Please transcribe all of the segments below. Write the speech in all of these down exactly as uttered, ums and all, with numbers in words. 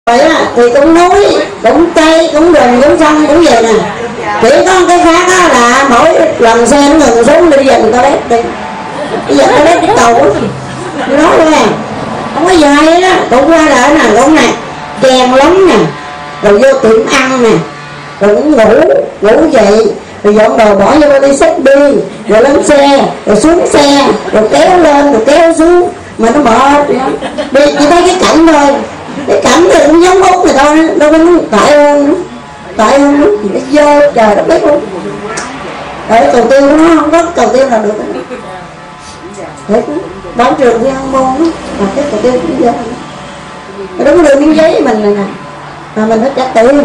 rồi á thì cũng núi, cũng cây, cũng rừng, cũng sông, cũng vậy nè. Chỉ có cái khác á là mỗi lần xe nó ngừng xuống đi dành toilet đi, bây giờ toilet cái cầu á, tôi nói luôn nè, không có dài đó, cũng qua lại nè, cũng nè, chèn lắm nè, rồi vô tiệm ăn nè, rồi cũng ngủ, ngủ dậy, rồi dọn đồ bỏ vô đi xách đi, rồi lên xe, rồi xuống xe, rồi kéo lên, rồi kéo xuống, mà nó mệt đi, chỉ thấy cái cảnh thôi. Cái cảnh thì cũng giống Úc người thôi, đâu có tại hơn, tại hơn nó vô trời đất biết luôn. Đấy, cầu tiêu của nó không có cầu tiêu nào được. Đấy, bảo trường đi ăn môn đó, mà cái cầu tiêu cũng dễ. Cái đúng đưa miếng giấy mình này nè, mà mình phải trả tiền.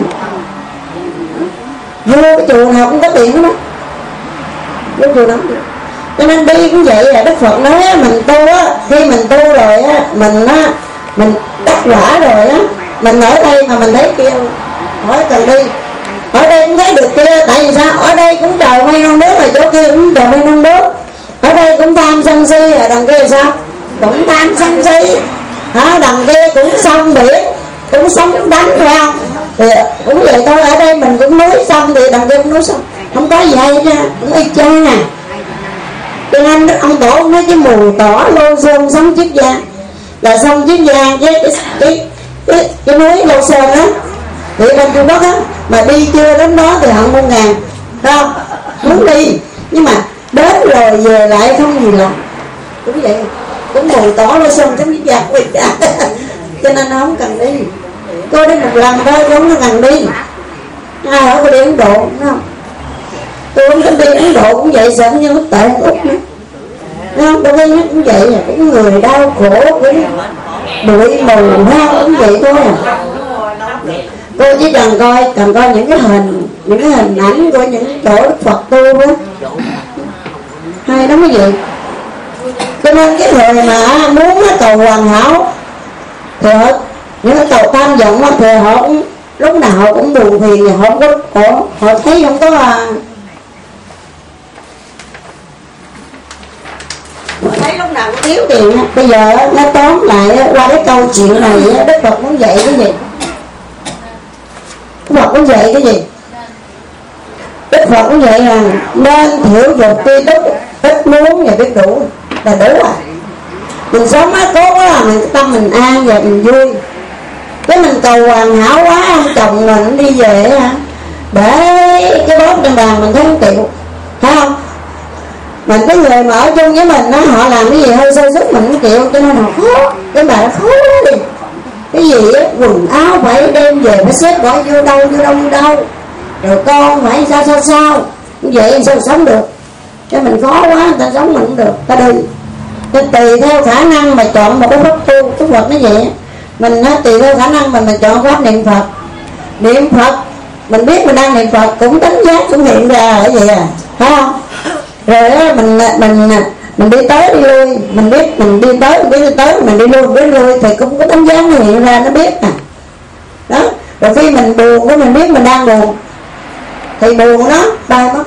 Vô cái chùa nào cũng có tiền đó. Vô chùa nào cũng được. Cho nên đi cũng vậy là Đức Phật nói á, mình tu á, khi mình tu rồi á, mình á, mình đắc quả rồi á, mình ở đây mà mình thấy kia, hỏi cần đi, ở đây cũng thấy được kia, tại vì sao? Ở đây cũng trời mây non nước, rồi chỗ kia cũng trời mây non nước, ở đây cũng tham sân si, rồi đằng kia sao? Cũng tham sân si, hả? Đằng kia cũng sông biển, cũng sông đánh, phải không? Thì cũng vậy thôi, ở đây mình cũng núi sông, thì đằng kia cũng núi sông, không có gì hay nha, cũng y chang nè. Cho nên ông Tổ nói cái mù tỏ Lô Sơn sống Chiết Giang là sông Chiết Giang với cái cái cái, cái núi Lô Sơn á, thì bên Trung Quốc á, mà đi chưa đến đó thì hận muôn ngàn, phải không? Muốn đi nhưng mà đến rồi về lại không gì làm, cũng vậy, cũng mù tỏ Lô Sơn sống Chiết Giang cho nên nó không cần đi. Cô đi một lần thôi, không có cần đi. Ai hỏi cô đi Ấn Độ, đúng không? Tôi không có đi Ấn Độ cũng vậy, sợ như mất tệ Úc nữa, đúng không? Tôi đi cũng vậy, cũng người đau khổ, cũng bụi mù ha, cũng vậy thôi à. Cô chỉ cần coi, cần coi những cái hình, những cái hình ảnh của những chỗ Phật tu á, hay lắm cái gì. Cho nên cái người mà muốn cầu hoàn hảo thì họ, những cái cầu tam vọng á, thì họ cũng lúc nào họ cũng buồn phiền, họ không có, họ, họ thấy không có à, thấy lúc nào cũng thiếu tiền. Bây giờ nó tóm lại qua cái câu chuyện này, Đức Phật muốn dạy cái gì? Đức Phật muốn dạy cái gì? Đức Phật cũng dạy rằng nên thiểu dục tri túc, ít muốn và biết đủ là đủ rồi. Mình sống á, cố quá là mình tâm mình an và mình vui. Cái mình cầu hoàn hảo quá, ông chồng mình đi về hả, để cái bóp trên bàn mình thấy không chịu, phải không? Mình cái người mà ở chung với mình á, họ làm cái gì hơi sơ xuất mình không chịu, cho nên họ khó, cái bà nó khó quá đi. Cái gì á, quần áo phải đem về, phải xếp bỏ vô đâu, vô đâu, vô đâu, rồi con phải sao sao sao, vậy sao sống được? Cái mình khó quá, người ta sống mình không được, ta đi. Thì tùy theo khả năng mà chọn một cái pháp tu. Đức Phật nói vậy, mình á, tùy theo khả năng mình mình chọn pháp niệm Phật. Niệm Phật, mình biết mình đang niệm Phật, cũng đánh giá cũng hiện ra ở vậy à, phải không? Rồi á, mình mình mình đi tới đi lui, mình biết mình đi tới, mình biết đi tới, mình đi lui, biết đi lui, thì cũng có đánh giá nó hiện ra, nó biết nè. Đó, rồi khi mình buồn của mình biết mình đang buồn, thì buồn nó bay mất.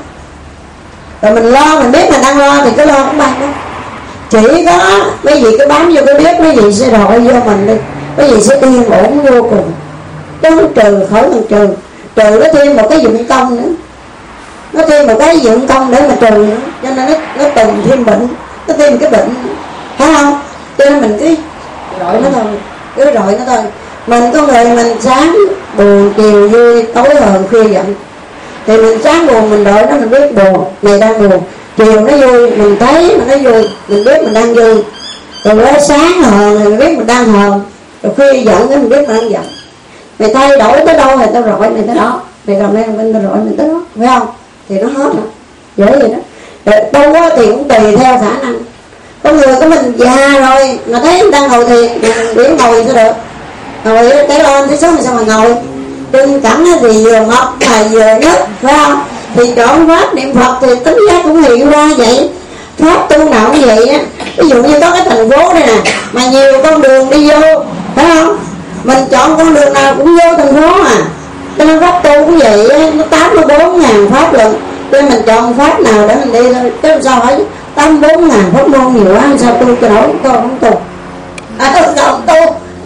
Rồi mình lo, mình biết mình đang lo, thì cái lo cũng bay mất. Chỉ có cái gì cứ bám vô cái biết, cái gì sẽ rọi vô mình đi, cái gì sẽ yên ổn vô cùng. Chứ không trừ, khỏi cần trừ. Trừ nó thêm một cái dụng công nữa, nó thêm một cái dụng công để mà trừ nữa, cho nên nó nó tùng thêm bệnh, nó thêm cái bệnh, phải không? Cho nên mình cứ rọi nó thôi, cứ rọi nó thôi. Mình con người mình sáng buồn, chiều vui, tối hờn, khuya giận, thì mình sáng buồn mình rọi nó, mình biết buồn, này đang buồn. Chiều nó vui, mình thấy mà nó vui, mình biết mình đang vui. Rồi nó sáng hờn, mình biết mình đang hờn. Rồi khuya giận, mình biết mình đang giận. Mày thay đổi tới đâu thì tao rọi mày tới đó, mày làm đây mình tao rọi mày tới đó, phải không? Thì nó hết rồi, dễ vậy đó. Rồi đâu có thì cũng tùy theo khả năng. Con người của mình già rồi mà thấy mình đang ngồi thiền, mình biết ngồi sao được? Ngồi cái lên thấy số thì sao mà ngồi? Đừng cẳng thì vừa mập mà vừa nhất, phải không? Thì chọn pháp niệm Phật thì tính giá cũng hiện ra vậy. Pháp tu nào cũng vậy á. Ví dụ như có cái thành phố đây nè, mà nhiều con đường đi vô, phải không? Mình chọn con đường nào cũng vô thành phố à. Cho nên pháp tu cũng vậy á, nó tám mươi bốn ngàn pháp luận. Cho nên mình chọn pháp nào để mình đi thôi. Chứ sao hỏi tám mươi bốn ngàn pháp môn nhiều quá, sao tu cho nổi, tôi không tu. À tôi không tu.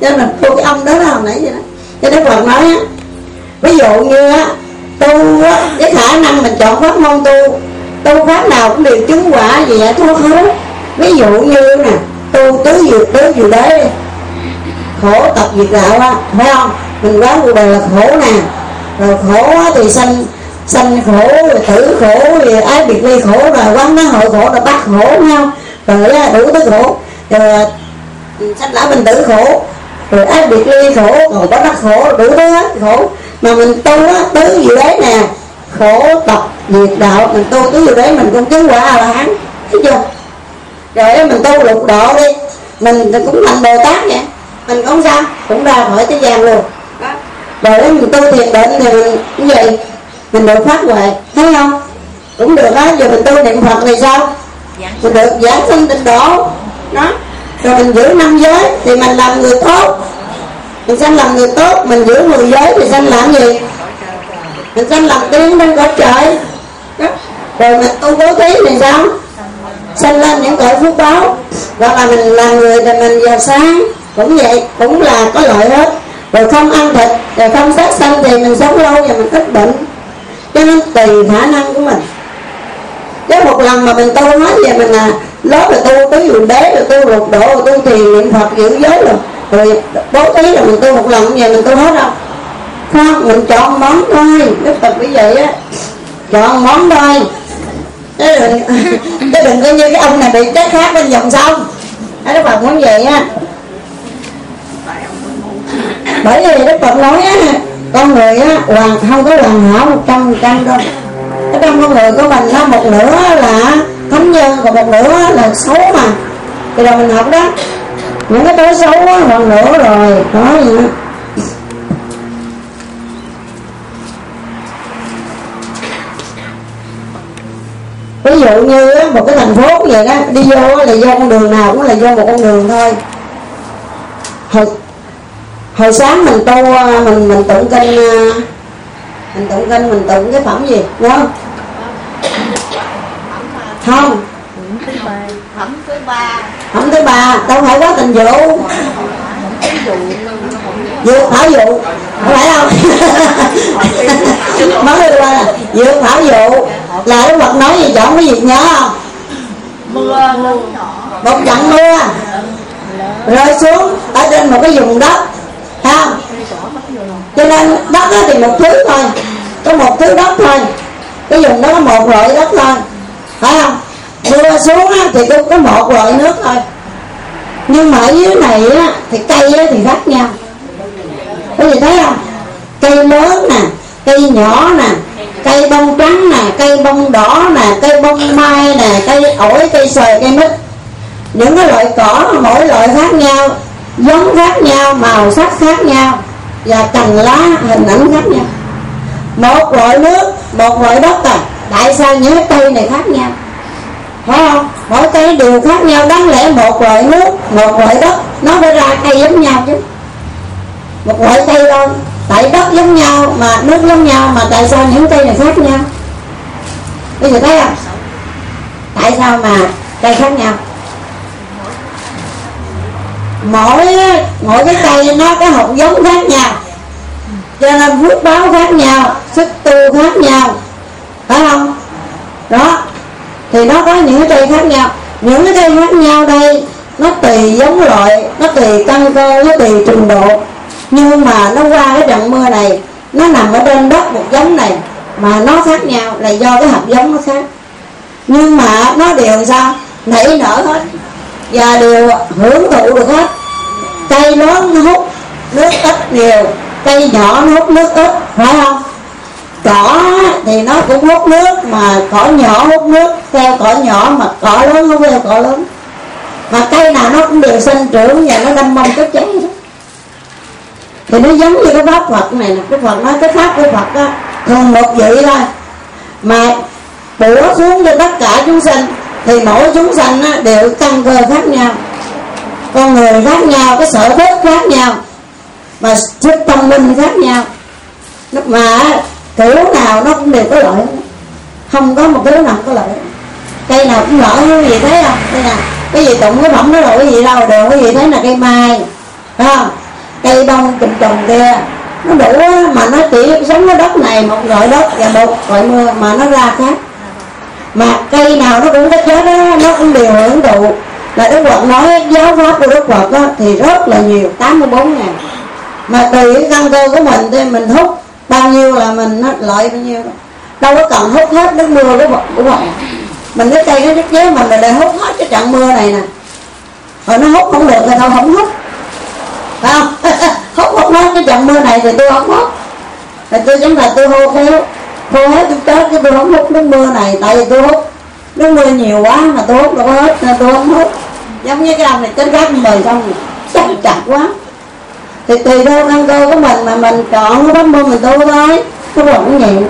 cho nên mình tu cái ông đó là hồi nãy vậy đó. Cho Đức Phật nói á, ví dụ như á tu á, cái khả năng mình chọn pháp môn tu, tu pháp nào cũng đều chứng quả gì vậy thôi hết. Ví dụ như nè, tu tứ diệu tứ diệu đế, khổ tập diệt đạo á, phải không? Mình quán cuộc đời là khổ nè, rồi khổ á, thì sanh sanh khổ, rồi tử khổ, rồi ái biệt ly khổ, rồi quán nó hội khổ, rồi bắt khổ, phải không? Rồi á, đủ thứ khổ, rồi sanh lão bình tử khổ, rồi ái biệt ly khổ, còn có đắc khổ, đủ thứ hết khổ. Mà mình tu á, tứ diệu đế nè, khổ tập diệt đạo, mình tu tứ diệu đế mình cũng chứng quả A La Hán, thấy chưa? Rồi mình tu lục độ đi, mình cũng thành Bồ Tát vậy, mình cũng sao cũng ra khỏi thế gian luôn đó. Rồi mình tu thiền định thì mình cũng vậy, mình được phát huệ, thấy không? Cũng được đó. Giờ mình tu niệm Phật thì sao? Mình được giảng sanh tịnh độ đó. Rồi mình giữ năm giới thì mình làm người tốt, mình sanh làm người tốt. Mình giữ mười giới thì sanh làm gì? Mình sanh làm tiên trên cõi trời đó. Rồi mình tu bố thí thì sao? Sanh lên những cõi phước báo. Hoặc là mình làm người thì mình giàu sang, cũng vậy, cũng là có lợi hết. Rồi không ăn thịt, rồi không sát sanh thì mình sống lâu và mình ít bệnh. Cho nên tùy khả năng của mình. Chứ một lần mà mình tu hết về mình là lớp rồi tu tứ diệu đế, rồi tu lục độ, rồi tu thiền niệm Phật giữ giới, rồi rồi bố thí, rồi mình tu một lần về mình tu hết đâu. Không, mình chọn món thôi. Đức Phật như vậy á, chọn món thôi. Chứ đừng, chứ đừng có như cái ông này bị chết khác bên dòng sông. Đức Phật muốn vậy á. Bởi vì Đức Phật nói á, con người á hoàn không có hoàn hảo một trăm phần trăm đâu. Cái trong con người của mình á, một nửa là thánh nhân, còn một nửa là xấu mà. Thì rồi mình học đó, những cái tối xấu á, một nửa rồi đó gì đó. Ví dụ như á, một cái thành phố vậy đó, đi vô là vô con đường nào cũng là vô một con đường thôi. Hồi, hồi sáng mình tu, mình mình tụng kinh, mình tụng kinh, mình tụng cái phẩm gì, đúng không? Không. Phẩm thứ ba. Phẩm thứ ba, đâu phải có tình vụ. Dược thảo dụ, không phải không? Nói thứ ba là dược thảo dụ. Là Đức Phật nói gì chọn cái gì nhớ không? Mưa, mưa. Một trận mưa rơi xuống ở trên một cái vùng đất, thấy không? Cho nên đất đó thì một thứ thôi, có một thứ đất thôi, cái vùng đó có một loại đất thôi, phải không? Mưa xuống á, thì cũng có một loại nước thôi. Nhưng mà ở dưới này á, thì cây á, thì khác nhau. Có gì thấy không? Cây lớn nè, cây nhỏ nè, cây bông trắng nè, cây bông đỏ nè, cây bông mai nè, cây ổi, cây xoài, cây mít. Những cái loại cỏ mỗi loại khác nhau, giống khác nhau, màu sắc khác nhau, và cành lá hình ảnh khác nhau. Một loại nước, một loại đất à. Tại sao những cái cây này khác nhau? Phải không? Mỗi cây đều khác nhau. Đáng lẽ một loại nước, một loại đất nó phải ra cây giống nhau chứ. Một loại cây thôi. Tại đất giống nhau mà nước giống nhau, mà tại sao những cây này khác nhau? Bây giờ thấy không? Tại sao mà cây khác nhau? Mỗi mỗi cái cây nó có hạt giống khác nhau, cho nên phước báo khác nhau, sức tu khác nhau, phải không? Đó, thì nó có những cái cây khác nhau. Những cái cây khác nhau đây nó tùy giống loại, nó tùy căn cơ, nó tùy trình độ. Nhưng mà nó qua cái trận mưa này, nó nằm ở trên đất một giống này, mà nó khác nhau là do cái hạt giống nó khác. Nhưng mà nó đều sao? Nảy nở hết, và đều hưởng thụ được hết. Cây lớn nó hút nước ít nhiều, cây nhỏ nó hút nước ít, phải không? Cỏ thì nó cũng hút nước, mà cỏ nhỏ hút nước theo cỏ nhỏ, mà cỏ lớn hút theo cỏ lớn. Mà cây nào nó cũng đều sinh trưởng và nó đâm mông kết trái đó. Thì nó giống như cái pháp Phật này nè. Cái Phật nói cái pháp của Phật đó thường một vị thôi, mà bủa xuống cho tất cả chúng sinh. Thì mỗi chúng sanh á, đều căn cơ khác nhau, con người khác nhau, cái sở thích khác nhau, mà sức tâm linh khác nhau. Mà kiểu nào nó cũng đều có lợi, không có một cái nào có lợi. Cây nào cũng lợi, cái gì thấy không? Đây nè, cái gì tụng cái phẩm đó rồi cái gì đâu đều, cái gì thấy là cây mai, phải không? cây bông trùng trùng kia nó đủ á, mà nó chỉ sống ở đất này một loại đất và một loại mưa mà nó ra khác. Mà cây nào nó cũng có chết đó, nó cũng đều hưởng thụ. Là Đức Phật nói giáo pháp của Đức Phật đó, thì rất là nhiều, tám mươi bốn ngàn. Mà tùy cái căn cơ của mình thì mình hút bao nhiêu là mình lợi bao nhiêu. Đâu có cần hút hết nước mưa của Phật của Phật. Mình cái cây nó chết mình là để hút hết cái trận mưa này nè. Rồi nó hút không được thì đâu không hút, phải không? hút hút hết cái trận mưa này thì tôi không hút. Thì tôi giống là tôi hô khéo, hô hết tôi chết chứ tôi không hút nước mưa này. Tại vì tôi hút nước mưa nhiều quá mà tôi hút đâu có hết nên tôi không hút. Giống như cái ông này chết gác mời xong rồi chắc chặt quá. Thì tùy theo căn cơ của mình mà mình chọn cái pháp môn mình tu thôi. Cái Phật cũng vậy.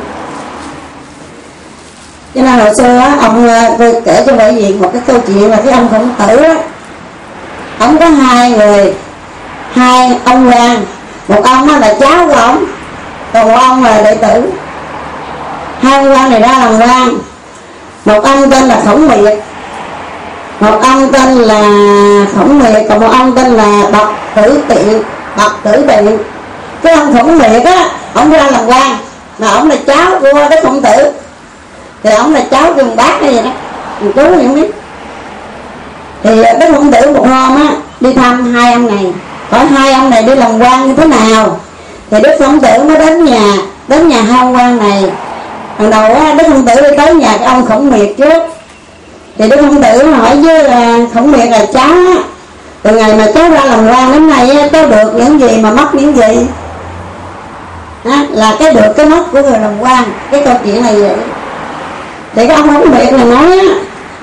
Cho nên hồi xưa á, ông tôi kể cho mọi viện một cái câu chuyện là cái ông Khổng Tử á, ông có hai người, hai ông quan, một ông á là cháu của ông, còn một ông là đệ tử. Hai ông quan này ra làm quan, một ông tên là Khổng Miệt, một ông tên là Khổng Miệt, còn một ông tên là Bậc Tử Tiện. Bậc Tử Tiện, cái ông Khổng Miệt á, ông ra làm quan, mà ông là cháu của Đức Khổng Tử, thì ông là cháu trường bác hay gì đó, mình chú thì không biết. Thì Đức Khổng Tử một hôm á đi thăm hai ông này, hỏi hai ông này đi làm quan như thế nào. Thì Đức Khổng Tử mới đến nhà, đến nhà hai ông quan này. Lần đầu á, Đức Khổng Tử đi tới nhà cái ông Khổng Miệt trước. Thì Đức Khổng Tử hỏi với là Khổng Miệt là cháu á, từ ngày mà cháu ra làm quan đến nay á, cháu được những gì mà mất những gì? Á, là cái được cái mất của người làm quan. Cái câu chuyện này vậy. Thì cái ông Khổng Miệt là nói á,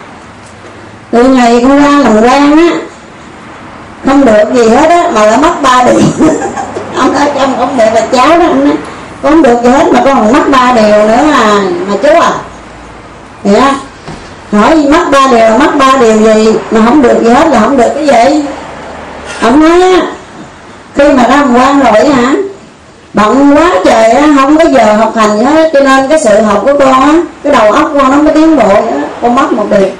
từ ngày con ra làm quan á không được gì hết á, mà đã mất ba điều. Ông nói cho ông Khổng Miệt là cháu đó, ông nói con không được gì hết mà con còn mất ba điều nữa mà mà chú à. Thì á, hỏi mất ba điều, mất ba điều gì mà không được gì hết là không được cái gì? Ông nói á, khi mà ra làm quan rồi hả, bận quá trời á, không có giờ học hành gì hết, cho nên cái sự học của con á, cái đầu óc con nó mới tiến bộ nữa, con mất một điều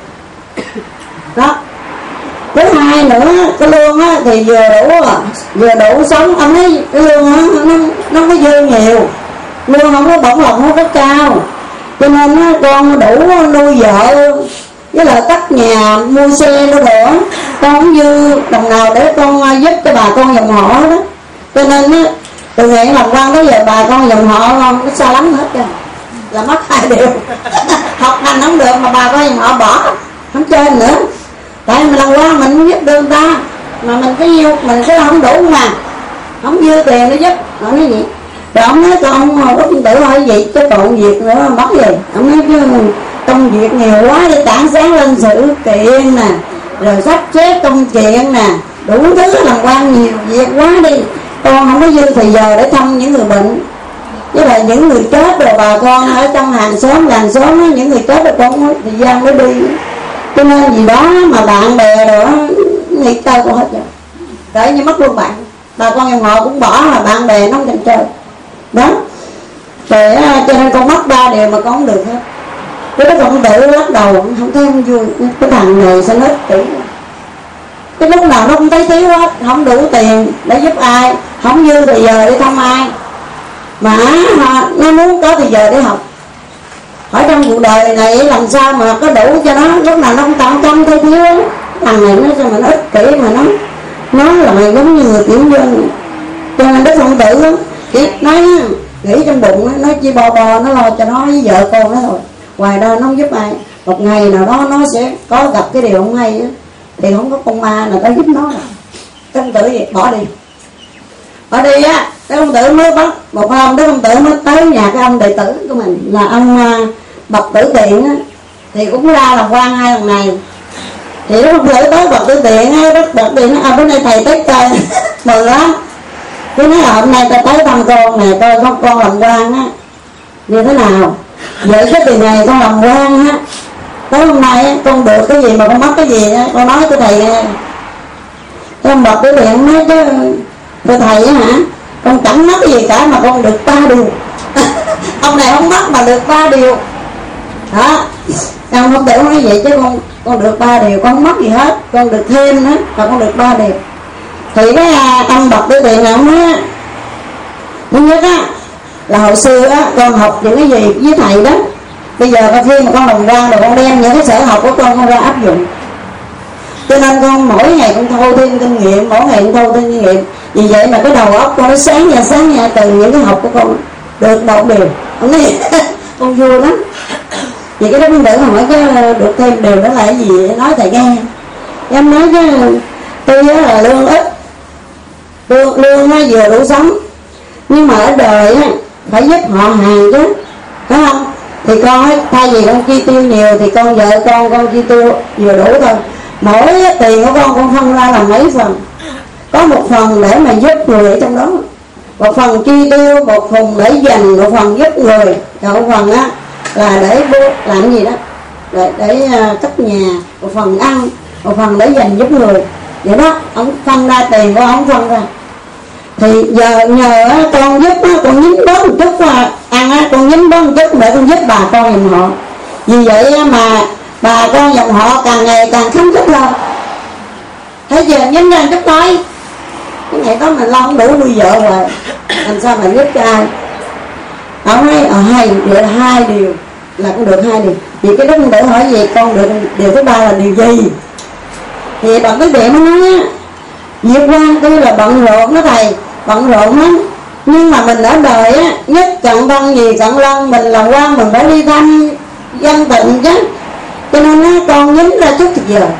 đó. Thứ hai nữa, cái lương á thì vừa đủ vừa đủ sống. Ông thấy cái lương á nó nó có dư nhiều, lương không có bổng lộc không có cao, cho nên á con đủ nuôi vợ với lại cất nhà mua xe nữa nữa. Con không dư đồng nào để con giúp cho bà con dòng họ đó. Cho nên á từ ngày làm quan tới giờ bà con dòng họ nó xa lắm hết trơn, là mất hai điều. Học hành không được mà bà con dòng họ bỏ không chơi nữa. Tại mình làm quan mình không giúp được người ta, mà mình cái nhiêu mình cái không đủ mà không dư tiền để giúp. Ông nói gì rồi ông nói con Đức Khổng Tử hỏi gì chứ còn việc nữa mất gì. Ông nói chứ công việc nhiều quá, để tảng sáng lên sự kiện nè, rồi sắp xếp công chuyện nè, đủ thứ làm quan nhiều việc quá đi, con không có dư thời giờ để thăm những người bệnh với lại những người chết. Rồi bà con ở trong hàng xóm làng xóm những người chết rồi con không có thời gian để đi. Cho nên gì đó mà bạn bè rồi nghĩ tao con hết rồi, để như mất luôn bạn. Bà con dòng họ cũng bỏ, là bạn bè nó không thèm chơi đó. Rồi cho nên con mất ba điều mà con không được hết. Cái Đức Khổng Tử lắc đầu không thấy không vui. Cái thằng này sao nó ích kỷ, cái lúc nào nó cũng thấy thiếu hết, không đủ tiền để giúp ai, không dư thời giờ để thăm ai, mà nó muốn có thời giờ để học. Ở trong cuộc đời này làm sao mà có đủ cho nó, lúc nào nó cũng tận tâm thấy thiếu. Thằng này nó sao mà nó ích kỷ, mà nó nó là mày giống như người tiểu dân. Cho nên Đức Khổng Tử chỉ nói nghĩ trong bụng, nói chi bò bò nó lo cho nó với vợ con nó thôi, ngoài ra nó không giúp ai. Một ngày nào đó nó sẽ có gặp cái điều không hay á, thì không có con ma nào tới giúp nó rồi. Đức Khổng Tử gì bỏ đi, bỏ đi á. Đức Khổng Tử mới bắt một hôm, Đức Khổng Tử mới tới nhà cái ông đệ tử của mình là ông Bậc Tử Tiện á, thì cũng ra làm quan hai lần này. Thì Đức Khổng Tử tới Bậc Tử Tiện á, Đức Bậc Tử Tiện nói à, bữa nay thầy tới chơi mừng lắm. Cứ nói là hôm nay ta tới thăm con nè, coi con con làm quan á như thế nào. Vậy cái tiền này con làm quan á, tới hôm nay á, con được cái gì mà con mất cái gì á, con nói cho thầy nghe. Cái ông Bậc Tử Tiện nói chứ thưa thầy á hả, con chẳng mất cái gì cả mà con được ba điều. Ông này không mất mà được ba điều đó. Ông Khổng Tử nói vậy chứ con con được ba điều, con không mất gì hết, con được thêm nữa mà con được ba điều. Thì cái ông bậc đưa tiền là ông nói á, thứ nhất á là hồi xưa á con học những cái gì với thầy đó, bây giờ khi mà con đồng ra rồi con đem những cái sở học của con con ra áp dụng, cho nên con mỗi ngày con thâu thêm kinh nghiệm, mỗi ngày con thâu thêm kinh nghiệm. Vì vậy mà cái đầu óc con nó sáng nha sáng nha từ những cái học của con được đậu đều. Con nói con vui lắm. Vì cái đó con tử mà hỏi cái được thêm đều đó là cái gì, nói thầy nghe. Em nói chứ tuy là lương ít, lương, lương nó vừa đủ sống, nhưng mà ở đời á phải giúp họ hàng chứ, phải không? Thì con ấy, thay vì con chi tiêu nhiều thì con vợ con con chi tiêu vừa đủ thôi. Mỗi tiền của con con phân ra làm mấy phần, có một phần để mà giúp người ở trong đó, một phần chi tiêu, một phần để dành, một phần giúp người, rồi một phần á là để làm gì đó, để, để uh, cất nhà, một phần ăn, một phần để dành giúp người. Vậy đó, ông phân ra tiền của ông phân ra. Thì giờ nhờ á, con giúp á, con nhín bớt một chút mà ăn á, con nhín bớt một chút để con giúp bà con dòng họ. Vì vậy á, mà bà con dòng họ càng ngày càng khánh thích hơn. Thế giờ nhín ra chút nói cái ngày đó mình lo không đủ nuôi vợ rồi, làm sao mà giúp cho ai? Ông nói ở hai vậy là hai điều, là con được hai điều. Vì cái đó con để hỏi gì con được điều thứ ba là điều gì? Thì bằng cái điểm nó nói á, Diệp Quang tuy là bận rộn đó thầy, bận rộn lắm, nhưng mà mình ở đời á, nhất cận thân gì cận lân, mình là quan mình phải đi thăm dân tịnh chứ. Cho nên á, con nhín ra chút thì giờ,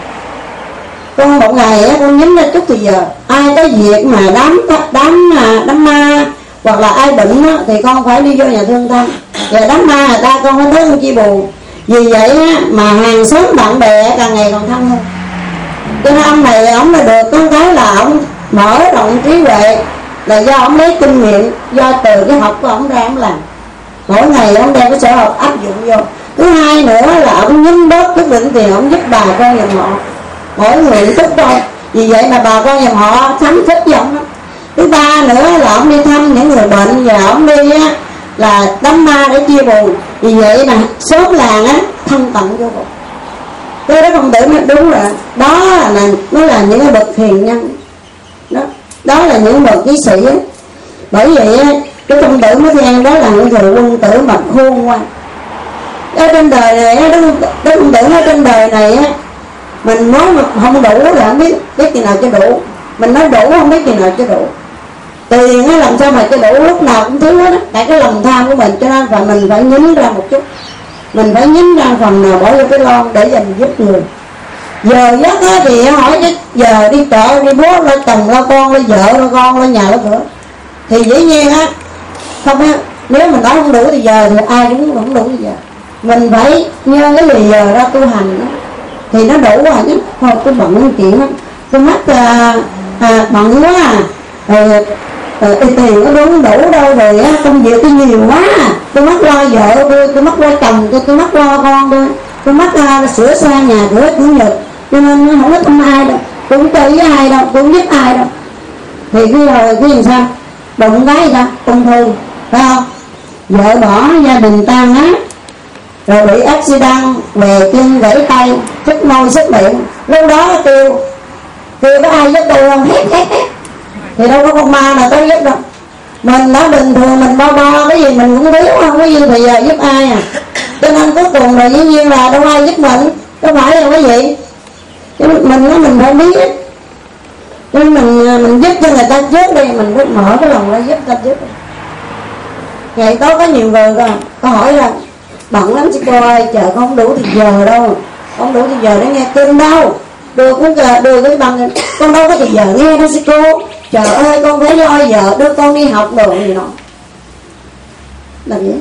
con một ngày á, con nhín ra chút thì giờ. Ai có việc mà đám đám đám ma hoặc là ai bệnh á, thì con phải đi vô nhà thương tâm. Và đám ma người ta con phải thấy con chi buồn. Vì vậy á, mà hàng xóm bạn bè càng ngày còn thân hơn. Cho nên ông này ông là được con cái là ông mở rộng trí huệ, là do ông lấy kinh nghiệm, do từ cái học của ông ra ông làm. Mỗi ngày ông đem cái sở học áp dụng vô. Thứ hai nữa là ông nhín bớt quyết định thì ông giúp bà con dòng họ, mỗi người thích thôi. Vì vậy mà bà con dòng họ thấm thích với ông lắm. Thứ ba nữa là ông đi thăm những người bệnh, và ông đi á là đám ma để chia buồn. Vì vậy mà xóm làng á thân tận vô cùng. Cái đó không tử nói đúng rồi. Đó là nó là những cái bậc hiền nhân đó, đó là những bậc trí sĩ á. Bởi vậy á, cái công tử mới than đó là những người quân tử mà khôn ngoan. Ở trên đời này á, cái công tử ở trên đời này á, mình nói mà không đủ là không biết biết kỳ nào cho đủ, mình nói đủ không biết kỳ nào cho đủ. Tiền á làm sao mà cho đủ, lúc nào cũng thiếu hết á, tại cái lòng tham của mình. Cho nên phải mình phải nhín ra một chút, mình phải nhín ra phần nào bỏ vô cái lon để dành giúp người. Giờ giấc á thì hỏi cái giờ đi chợ đi bố lo chồng lo con lo vợ lo con lo nhà lo cửa, thì dĩ nhiên á không á, nếu mình nói không đủ thì giờ thì ai cũng không đủ thì giờ mình phải nhớ cái gì giờ ra tu hành đó, thì nó đủ rồi chứ. Thôi tôi bận cái chuyện đó, tôi mắc à, à, bận quá à, rồi rồi tiền nó đúng đủ đâu, rồi á công việc tôi nhiều quá à, tôi mắc lo vợ tôi, tôi mắc lo chồng tôi, tôi mắc lo con tôi, tôi mắc uh, sửa sang nhà cửa chủ nhật, cho nên nó không có thăm ai đâu, tôi không chơi với ai đâu, tôi không giúp ai đâu. Thì cái rồi cái làm sao đụng cái gì đó ung thư, phải không? Vợ bỏ, gia đình tan nát, rồi bị accident, về chân gãy tay, sức môi sức miệng. Lúc đó kêu kêu có ai giúp tôi không? Hét hét hét. Thì đâu có con ma nào tới giúp đâu. Mình đã bình thường mình bo bo cái gì mình cũng biết, không có gì thì giờ giúp ai à. Cho nên cuối cùng là dĩ nhiên là đâu ai giúp mình, đâu phải là cái gì. Cho nên mình nói mình phải biết. Cho nên mình mình giúp cho người ta trước đi, mình phải mở cái lòng ra giúp ta trước. Ngày đó có nhiều người rồi, có hỏi là bận lắm chị cô ơi, chờ con không đủ thì giờ đâu, không đủ thì giờ để nghe kinh đâu, đưa cũng đưa cái bằng con đâu có thì giờ nghe đâu chị cô. Trời ơi con phải lo vợ đưa con đi học đồ gì nọ là vậy.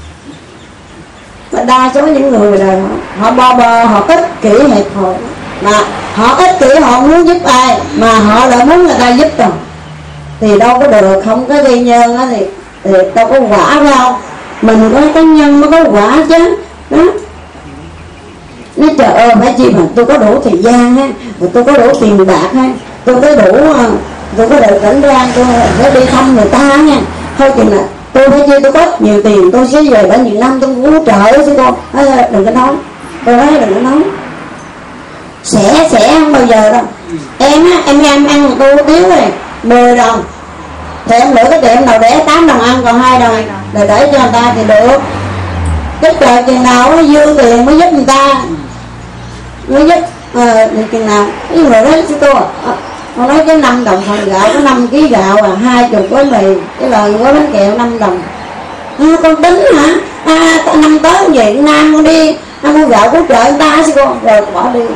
Và đa số những người là họ bo bo, họ ích kỷ hẹp hòi, mà họ ích kỷ họ muốn giúp ai mà họ lại muốn người ta giúp rồi thì đâu có được. Không có gây nhân á thì, thì đâu có quả đâu. Mình có cái nhân mới có quả chứ đó. Nói trời ơi phải chi mà tôi có đủ thời gian ha, tôi có đủ tiền bạc ha, tôi có đủ tôi có đủ cảnh ra tôi phải đi thăm người ta nha. Thôi chừng là tôi phải chi tôi có nhiều tiền tôi sẽ về bao nhiêu năm tôi muốn trợ chứ con. Đừng có nói, tôi nói đừng có nói sẽ sẽ không bao giờ đâu. em á em em ăn một tô tiếu rồi mười đồng thì em lựa cái tiệm nào để tám đồng ăn còn hai đồng là để cho người ta thì được. Cái trời chừng nào nó dư tiền mới giúp người ta, mới giúp ờ chừng nào cái người đó chứ tôi họ nói cái năm đồng phần gạo có năm ký gạo à hai chục gói mì cái lời gói bánh kẹo năm đồng. À, con tính hả? À, năm tới về Nam con đi ăn mua gạo của chợ người ta chứ con rồi bỏ đi.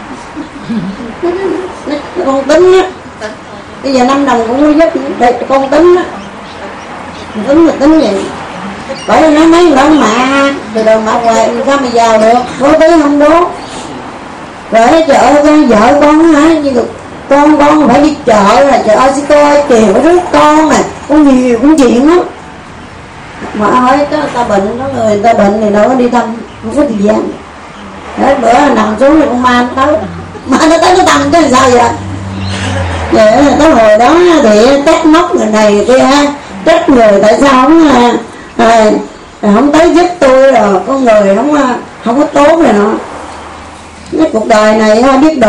Con tính á bây giờ năm đồng cũng mới giúp để con tính á, tính là tính gì bởi vì nó mấy người mà từ đầu mà hoài sao mà giàu được, bố tí không bố rồi chợ con vợ con hả như được con con phải đi chợ là chợ sẽ coi chiều với đứa con này con nhiều cũng chuyện lắm mà hỏi có người ta bệnh có người ta bệnh thì đâu có đi thăm không có thời gian. Đấy bữa nằm xuống thì con ma nó tới ma nó tới nó thăm chứ sao vậy. Vậy tới hồi đó thì trách móc người này người kia trách người tại sao không à, không tới giúp tôi rồi con người không không có tốt rồi nó. Cái cuộc đời này biết đủ